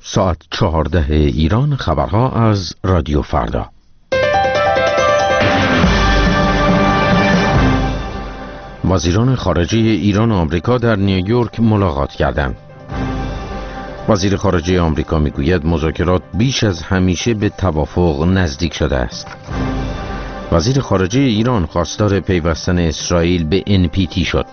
ساعت 14 ایران. خبرها از رادیو فردا. وزیران خارجه ایران و آمریکا در نیویورک ملاقات کردند. وزیر خارجه آمریکا میگوید مذاکرات بیش از همیشه به توافق نزدیک شده است. وزیر خارجه ایران خواستار پیوستن اسرائیل به NPT شد.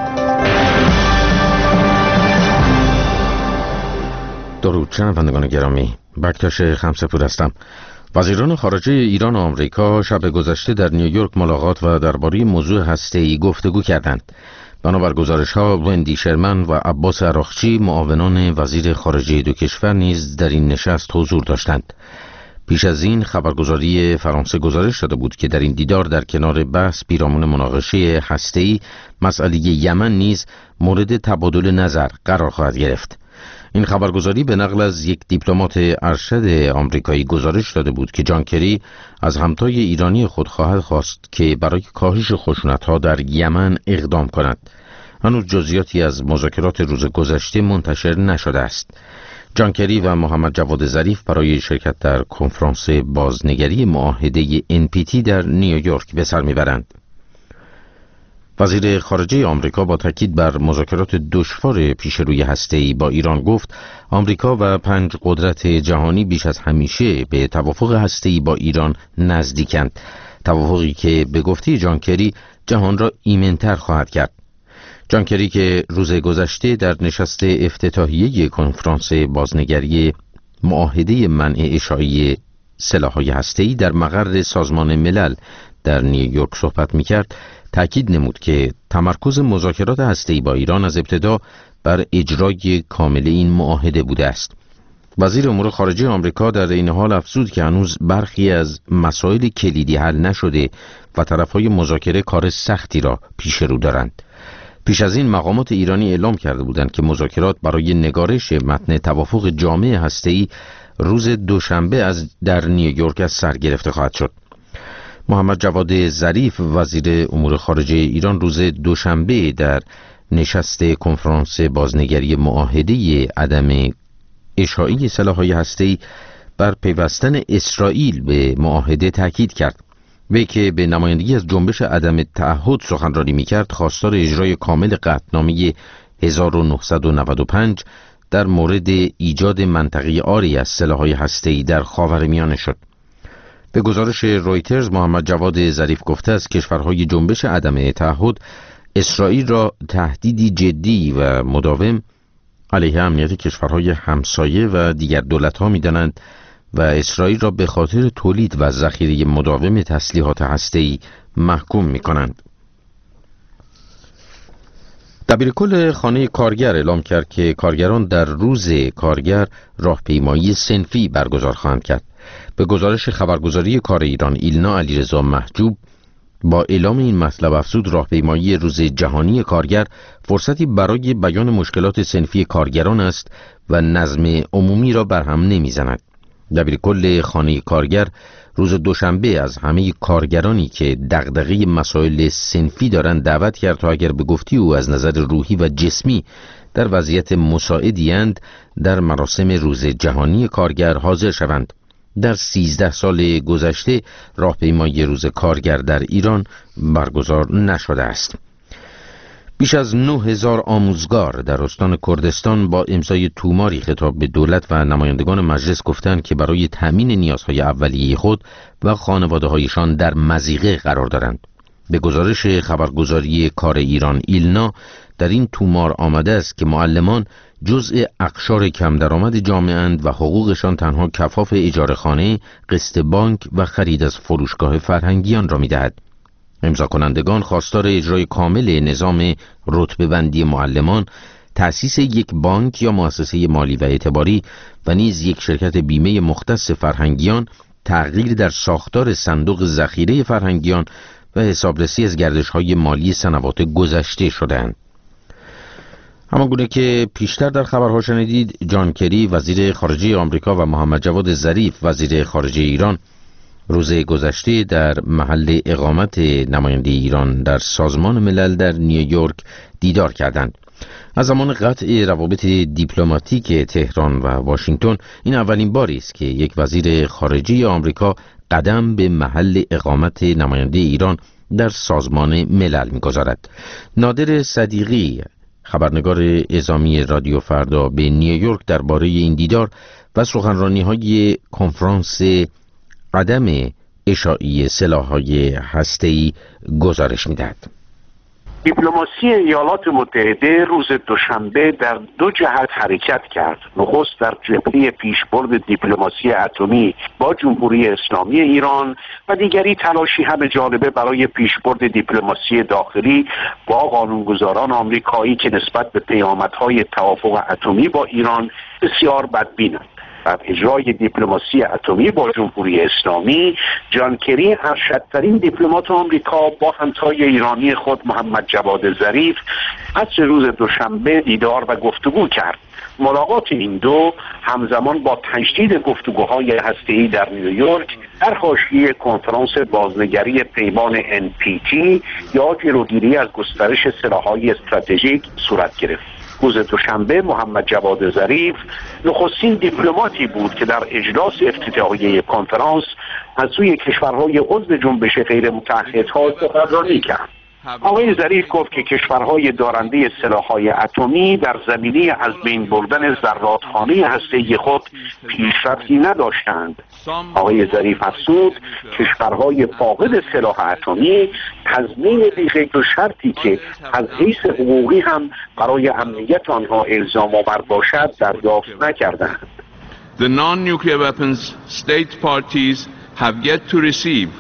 درود شنوندگان گرامی، بکتاش خمسپور هستم. وزیران خارجه ایران و آمریکا شب گذشته در نیویورک ملاقات و درباره موضوع هسته‌ای گفتگو کردند. بنابر گزارش‌ها وندی شرمن و عباس عراقچی معاونان وزیر خارجه دو کشور نیز در این نشست حضور داشتند. پیش از این خبرگزاری فرانسه گزارش داده بود که در این دیدار در کنار بحث پیرامون مناقشه هسته‌ای مسئله یمن نیز مورد تبادل نظر قرار خواهد گرفت. این خبرگزاری به نقل از یک دیپلمات ارشد آمریکایی گزارش داده بود که جان کری از همتای ایرانی خود خواهد خواست که برای کاهش خشونت‌ها در یمن اقدام کند. هنوز جزئیاتی از مذاکرات روز گذشته منتشر نشده است. جان کری و محمد جواد ظریف برای شرکت در کنفرانس بازنگری معاهده NPT در نیویورک به سر میبرند. وزیر خارجه آمریکا با تاکید بر مذاکرات دشوار پیش روی هسته‌ای با ایران گفت آمریکا و 5 قدرت جهانی بیش از همیشه به توافق هسته‌ای با ایران نزدیکند، توافقی که به گفته جان کری جهان را ایمن‌تر خواهد کرد. جان کری که روز گذشته در نشست افتتاحیه کنفرانس بازنگری معاهده منع اشاعه سلاح‌های هسته‌ای در مقر سازمان ملل در نیویورک صحبت می‌کرد، تأکید نمود که تمرکز مذاکرات هسته‌ای با ایران از ابتدا بر اجرای کامل این معاهده بوده است. وزیر امور خارجه آمریکا در این حال افزود که هنوز برخی از مسائل کلیدی حل نشده و طرف‌های مذاکره کار سختی را پیش رو دارند. پیش از این مقامات ایرانی اعلام کرده بودند که مذاکرات برای نگارش متن توافق جامع هسته‌ای روز دوشنبه در نیویورک از سر گرفته خواهد شد. محمد جواد ظریف وزیر امور خارجه ایران روز دوشنبه در نشست کنفرانس بازنگری معاهده عدم اشاعه سلاح‌های هسته‌ای بر پیوستن اسرائیل به معاهده تاکید کرد. وی که به نمایندگی از جنبش عدم تعهد سخنرانی می‌کرد، خواستار اجرای کامل قطعنامه 1995 در مورد ایجاد منطقه آری از سلاح‌های هسته‌ای در خاورمیانه شد. به گزارش رویترز محمد جواد ظریف گفته است کشورهای جنبش عدم تعهد اسرائیل را تهدیدی جدی و مداوم علیه امنیت کشورهای همسایه و دیگر دولت‌ها می‌دانند و اسرائیل را به خاطر تولید و ذخیره مداوم تسلیحات هسته‌ای محکوم می‌کنند. دبیرکل خانه کارگر اعلام کرد که کارگران در روز کارگر راهپیمایی صنفی برگزار خواهند کرد. به گزارش خبرگزاری کار ایران ایلنا علیرضا محجوب با اعلام این مطلب افزود راهپیمایی روز جهانی کارگر فرصتی برای بیان مشکلات صنفی کارگران است و نظم عمومی را برهم نمیزند. دبیرکل خانه کارگر روز دوشنبه از همه کارگرانی که دغدغه مسائل صنفی دارند دعوت کرد تا اگر به گفته او از نظر روحی و جسمی در وضعیت مساعدی‌اند در مراسم روز جهانی کارگر حاضر شوند. در 13 سال گذشته راهپیمایی روز کارگر در ایران برگزار نشده است. بیش از 9000 آموزگار در استان کردستان با امضای توماری خطاب به دولت و نمایندگان مجلس گفتند که برای تامین نیازهای اولیه خود و خانواده‌هایشان در مضیقه قرار دارند. به گزارش خبرگزاری کار ایران ایلنا در این تومار آمده است که معلمان جزء اقشار کم درآمد جامعه‌اند و حقوقشان تنها کفاف اجاره خانه، قسط بانک و خرید از فروشگاه فرهنگیان را می‌دهد. امضا کنندگان خواستار اجرای کامل نظام رتبه بندی معلمان، تأسیس یک بانک یا مؤسسه مالی و اعتباری و نیز یک شرکت بیمه مختص فرهنگیان، تغییر در ساختار صندوق ذخیره فرهنگیان و حسابرسی از گردش‌های مالی سنوات گذشته شدند. همانگونه که پیشتر در خبرها شنیدید، جان کری وزیر خارجه آمریکا و محمد جواد ظریف وزیر خارجه ایران روز گذشته در محل اقامت نماینده ایران در سازمان ملل در نیویورک دیدار کردند. از زمان قطع روابط دیپلماتیک تهران و واشنگتن این اولین باری است که یک وزیر خارجه آمریکا قدم به محل اقامت نماینده ایران در سازمان ملل می‌گذارد. نادر صدیقی، خبرنگار اعزامی رادیو فردا، به نیویورک درباره این دیدار و سخنرانی‌های کنفرانس عدم اشاعه سلاح‌های هسته‌ای گزارش می‌دهد. دیپلماسی ایالات متحده روز دوشنبه در دو جهت حرکت کرد. نخست در جبهه پیشبرد دیپلماسی اتمی با جمهوری اسلامی ایران و دیگری تلاشی همه جانبه برای پیشبرد دیپلماسی داخلی با قانونگذاران آمریکایی که نسبت به پیامدهای توافق اتمی با ایران بسیار بدبینند. در اجرای دیپلماسی اتمی با جمهوری اسلامی، جان کری ارشدترین دیپلمات آمریکا با همتای ایرانی خود محمد جواد ظریف عصر روز دوشنبه دیدار و گفتگو کرد. ملاقات این دو همزمان با تجدید گفتگوهای هسته‌ای در نیویورک در حاشیه کنفرانس بازنگری پیمان NPT یا جلوگیری از گسترش سلاح‌های استراتژیک صورت گرفت. روز دوشنبه محمد جواد ظریف نخستین دیپلماتی بود که در اجلاس افتتاحیه کنفرانس از سوی کشورهای عضو جنبش غیر متحدها سخنرانی کرد. آقای ظریف گفت که کشورهای دارنده سلاح‌های اتمی در زمینه از بین بردن ذراتخانه هسته‌ای خود پیشرفتی نداشتند. آقای ظریف افزود کشورهای فاقد سلاح اتمی تضمین بی‌قید و شرطی که از حیث حقوقی هم برای امنیت آنها الزام آور باشد دریافت نکردند. The non-nuclear weapons state parties have yet to receive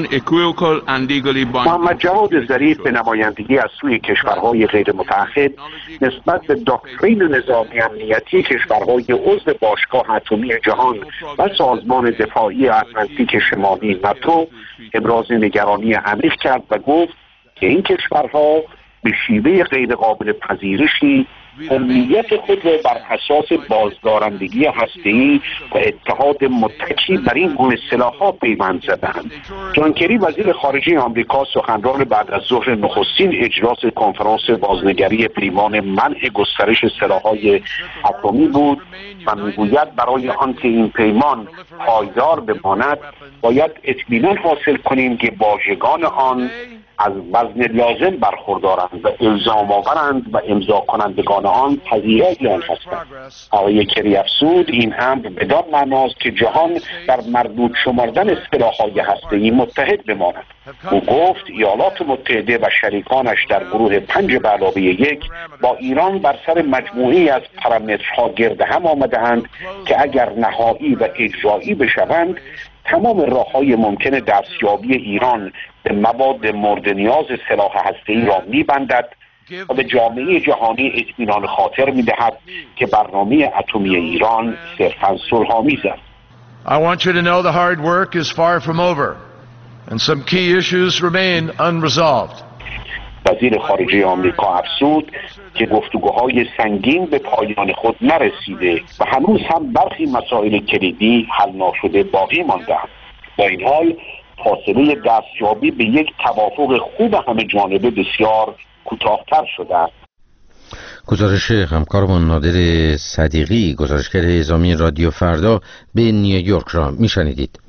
محمد جواد ظریف به نمایندگی از سوی کشورهای غیر متحد نسبت به داکترین نظامی امنیتی کشورهای عضو باشگاه اتمی جهان و سازمان دفاعی اتلانتیک شمالی ناتو ابراز نگرانی عمیق کرد و گفت که این کشورها به شیوه غیر قابل پذیرشی هویت خود را بر اساس بازدارندگی هسته‌ای و اتحاد متکی بر این گونه سلاح‌ها پیوند زدند. جان کری وزیر خارجه آمریکا سخنران بعد از ظهر نخستین اجلاس کنفرانس بازنگری پیمان منع گسترش سلاح‌های اتمی بود و میگوید برای آنکه این پیمان پایدار بماند باید اطمینان حاصل کنیم که واژگان آن از وزن لازم برخوردارند و الزام آورند و امضا کنندگان آن پذیرای آن هستند. آقای کری افزود این امر بدان معناست که جهان در مردود شمردن سلاح‌های هسته‌ای متحد بماند. او گفت ایالات متحده و شریکانش در گروه 5+1 با ایران بر سر مجموعه‌ای از پارامترها گرد هم آمده‌اند که اگر نهایی و اجرایی بشوند تمام راه‌های ممکن دستیابی ایران به مواد مورد نیاز سلاح هسته‌ای را می‌بندد و به جامعه جهانی اطمینان خاطر می‌دهد که برنامه اتمی ایران صرفاً صلح‌آمیز است. I want you to know the hard work is far from over and some key issues remain unresolved. وزیر خارجه آمریکا افزود که گفتگوهای سنگین به پایان خود نرسیده و هنوز هم برخی مسائل کلیدی حل ناشده باقی مانده‌اند. با این حال فاصله دستیابی به یک توافق خوب همه جانبه بسیار کوتاه‌تر شده است. گزارش همکارمان نادر صدیقی، گزارشگر اعزامی رادیو فردا، به نیویورک را میشنیدید.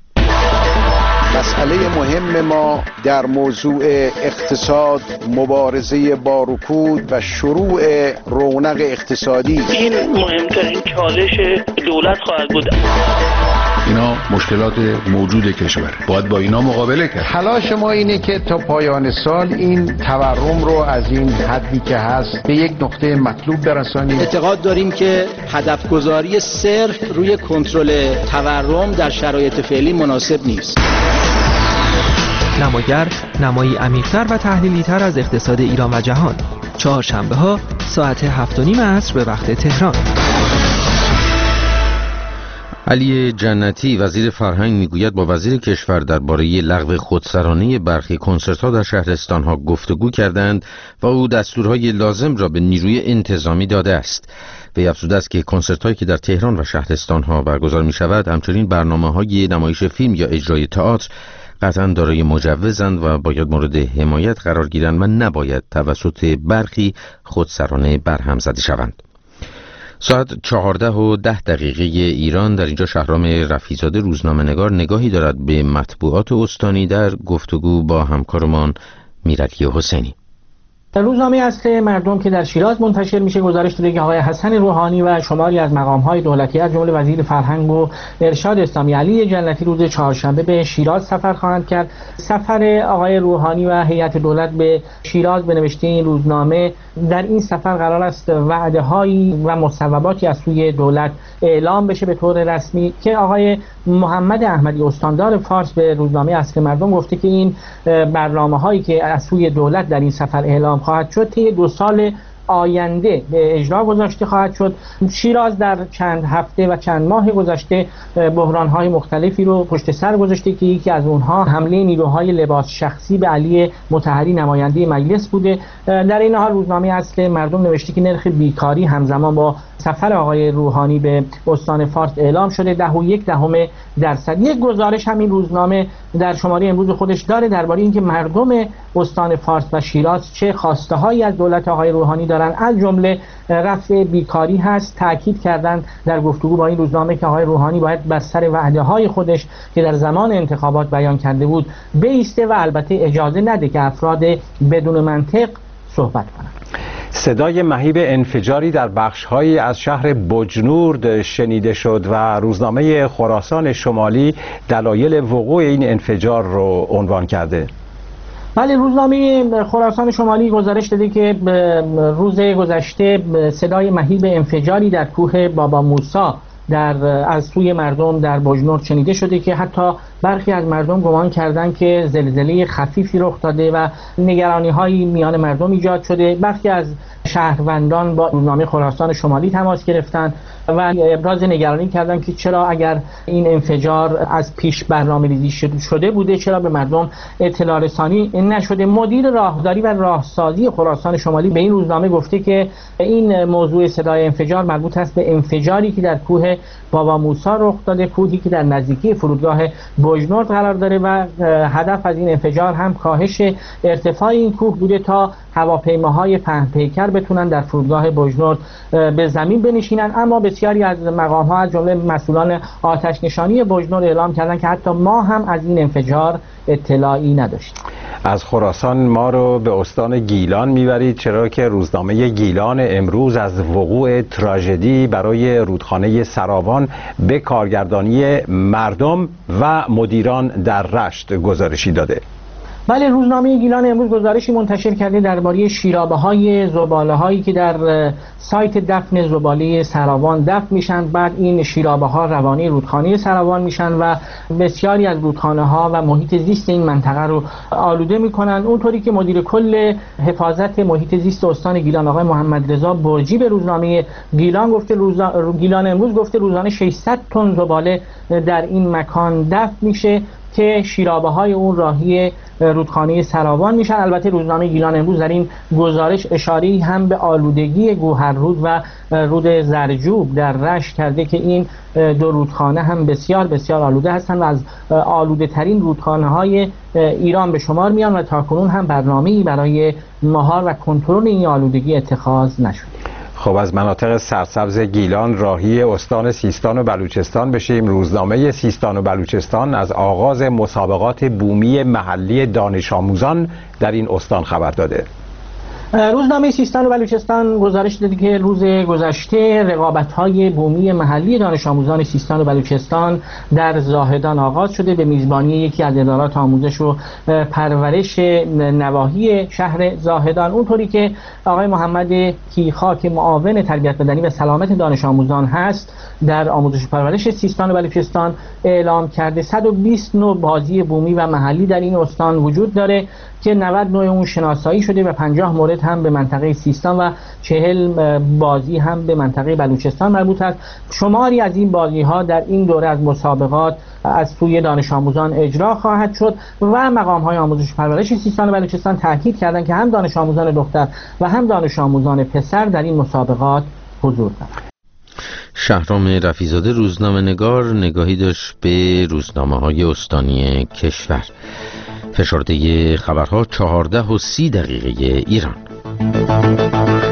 مسئله مهم ما در موضوع اقتصاد، مبارزه با رکود و شروع رونق اقتصادی، این مهمترین چالش دولت خواهد بود. اینا مشکلات موجود کشوره، باید با اینا مقابله کرد. تلاش ما اینه که تا پایان سال این تورم رو از این حدی که هست به یک نقطه مطلوب برسانیم. اعتقاد داریم که هدف گذاری صرف روی کنترل تورم در شرایط فعلی مناسب نیست. نماگر نمایی عمیق‌تر و تحلیلی‌تر از اقتصاد ایران و جهان، چهارشنبه‌ها ساعت 7:30 عصر به وقت تهران. علی جنتی وزیر فرهنگ میگوید با وزیر کشور درباره لغو خودسرانه برخی کنسرت‌ها در شهرستان‌ها گفتگو کردند و او دستورهای لازم را به نیروی انتظامی داده است. وی افزوده است که کنسرت‌هایی که در تهران و شهرستان‌ها برگزار می‌شود، همچنین برنامه‌های نمایش فیلم یا اجرای تئاتر، قطعا دارای مجوزند و باید مورد حمایت قرار گیرند و نباید توسط برخی خودسرانه برهم زده شوند. ساعت 14:10 ایران. در اینجا شهرام رفیع‌زاده روزنامه‌نگار نگاهی دارد به مطبوعات استانی در گفتگو با همکارمان میرعلی حسینی. روزنامه اصل مردم که در شیراز منتشر میشه گزارش داده که آقای حسن روحانی و شماری از مقام‌های دولتی از جمله وزیر فرهنگ و ارشاد اسلامی علی جنتی روز چهارشنبه به شیراز سفر خواهند کرد. سفر آقای روحانی و هیئت دولت به شیراز به نوشته این روزنامه در این سفر قرار است وعده‌هایی و مصوباتی از سوی دولت اعلام بشه به طور رسمی که آقای محمد احمدی استاندار فارس به روزنامه اصل مردم گفته که این برنامه‌هایی که از سوی دولت در این سفر اعلام خواهد شد طی 2 سال آینده به اجرا گذاشته خواهد شد. شیراز در چند هفته و چند ماه گذشته بحران‌های مختلفی رو پشت سر گذاشته که یکی از اونها حمله نیروهای لباس شخصی به علی مطهری نماینده مجلس بوده. در این حال روزنامه اصل مردم نوشته که نرخ بیکاری همزمان با سفر آقای روحانی به استان فارس اعلام شده 10.1%. یک گزارش همین روزنامه در شماره امروز خودش داره درباره اینکه مردم استان فارس و شیراز چه خواسته‌هایی از دولت آقای روحانی دارن، از جمله رفع بیکاری هست. تاکید کردند در گفتگو با این روزنامه که آقای روحانی باید بر سر وعده‌های خودش که در زمان انتخابات بیان کرده بود بایسته و البته اجازه نده که افراد بدون منطق صحبت کنند. صدای مهیب انفجاری در بخش‌هایی از شهر بجنورد شنیده شد و روزنامه خراسان شمالی دلایل وقوع این انفجار رو عنوان کرده. بله، روزنامه خراسان شمالی گزارش داده که روز گذشته صدای مهیب انفجاری در کوه بابا موسی از سوی مردم در بجنورد شنیده شده که حتی برخی از مردم گمان کردند که زلزله خفیفی رخ داده و نگرانی‌هایی میان مردم ایجاد شده. برخی از شهروندان با روزنامه خراسان شمالی تماس گرفتند و ابراز نگرانی کردند که چرا اگر این انفجار از پیش برنامه‌ریزی شده بوده چرا به مردم اطلاع رسانی نشده. مدیر راهداری و راهسازی خراسان شمالی به این روزنامه گفته که این موضوع صدای انفجار مربوط است به انفجاری که در کوه بابا موسی رخ داده، کوهی که در نزدیکی فرودگاه بجنورد قرار داره و هدف از این انفجار هم کاهش ارتفاع این کوه بوده تا هواپیماهای پهن‌پیکر بتونن در فرودگاه بجنورد به زمین بنشینن. اما بسیاری از مقام‌ها از جمله مسئولان آتش نشانی بجنورد اعلام کردن که حتی ما هم از این انفجار اطلاعی نداشتیم. از خراسان ما رو به استان گیلان میبرید، چرا که روزنامه گیلان امروز از وقوع تراژدی برای رودخانه سراوان به کارگردانی مردم و مدیران در رشت گزارشی داده. بله، روزنامه گیلان امروز گزارشی منتشر کرده درباره شیرابه‌های زباله‌هایی که در سایت دفن زباله سراوان دفن میشن. بعد این شیرابه‌ها روانه رودخانه سراوان میشن و بسیاری از رودخانه‌ها و محیط زیست این منطقه رو آلوده میکنن. اونطوری که مدیر کل حفاظت محیط زیست استان گیلان آقای محمد رضا برجی به روزنامه گیلان گفته گیلان امروز گفته روزانه 600 تن زباله در این مکان دفن میشه که شیرابه‌های اون راهی رودخانه سراوان میشن. البته روزنامه گیلان امروز در این گزارش اشاره‌ای هم به آلودگی گوهررود و رود زرجوب در رشت کرده که این دو رودخانه هم بسیار بسیار آلوده هستند و از آلوده ترین رودخانه‌های ایران به شمار میان و تاکنون هم برنامه‌ای برای مهار و کنترل این آلودگی اتخاذ نشده. خب از مناطق سرسبز گیلان راهی استان سیستان و بلوچستان بشیم. روزنامه سیستان و بلوچستان از آغاز مسابقات بومی محلی دانش آموزان در این استان خبر داده. روزنامه سیستان و بلوچستان گزارش داده که روز گذشته رقابت‌های بومی محلی دانش آموزان سیستان و بلوچستان در زاهدان آغاز شده به میزبانی یکی از ادارات آموزش و پرورش نواحی شهر زاهدان. اونطوری که آقای محمد کیخا که معاون تربیت بدنی و سلامت دانش آموزان هست در آموزش و پرورش سیستان و بلوچستان اعلام کرده 120 نوع بازی بومی و محلی در این استان وجود داره که 90 نوع اون شناسایی شده و 50 مورد هم به منطقه سیستان و 40 بازی هم به منطقه بلوچستان مربوط است. شماری از این بازی ها در این دوره از مسابقات از سوی دانش آموزان اجرا خواهد شد و مقام های آموزش و پرورش سیستان و بلوچستان تاکید کردند که هم دانش آموزان دختر و هم دانش آموزان پسر در این مسابقات حضور دارند. شهرام رفیزاده روزنامه نگار نگاهی داشت به روزنامه های استانی کشور. فشرده خبرها 14:30 ایران.